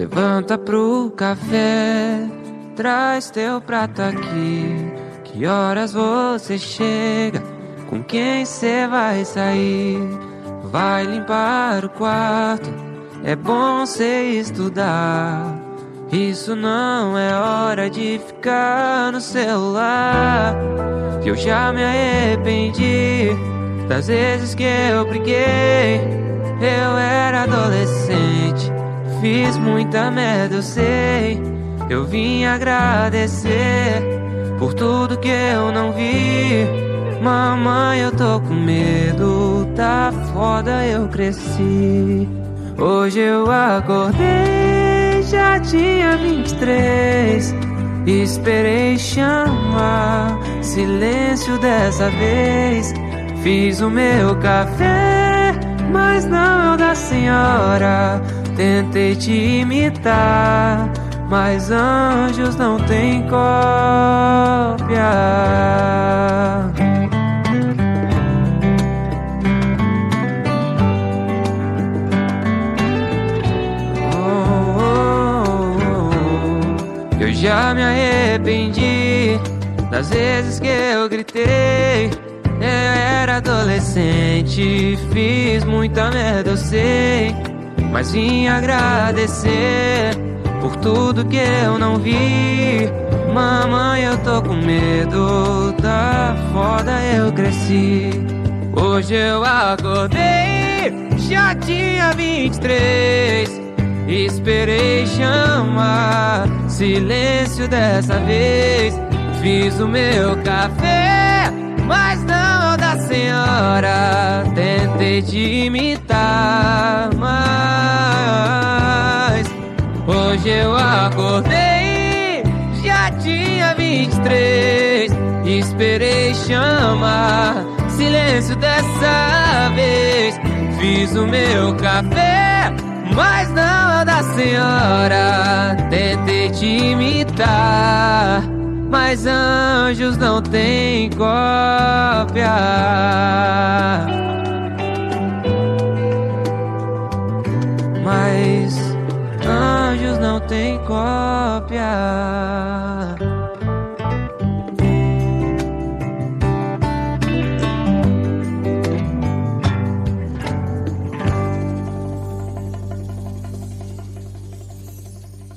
Levanta pro café, traz teu prato aqui. Que horas você chega? Com quem cê vai sair? Vai limpar o quarto, é bom cê estudar. Isso não é hora de ficar no celular. Que eu já me arrependi das vezes que eu briguei. Eu era adolescente, fiz muita merda, eu sei. Eu vim agradecer por tudo que eu não vi. Mamãe, eu tô com medo, tá foda, eu cresci. Hoje eu acordei, já tinha 23. Esperei chamar, silêncio dessa vez. Fiz o meu café, mas não é o da senhora. Tentei te imitar, mas anjos não têm cópia. Eu já me arrependi das vezes que eu gritei. Eu era adolescente, fiz muita merda, eu sei. Mas vim agradecer por tudo que eu não vi. Mamãe, eu tô com medo, tá foda, eu cresci. Hoje eu acordei, já tinha 23. Esperei chamar, silêncio dessa vez. Fiz o meu café, mas não da senhora. Tentei te imitar, mas hoje eu acordei, já tinha 23. Esperei chamar, silêncio dessa vez. Fiz o meu café, mas não da senhora. Tentei te imitar, mas anjos não têm cópia. Mas anjos não têm cópia.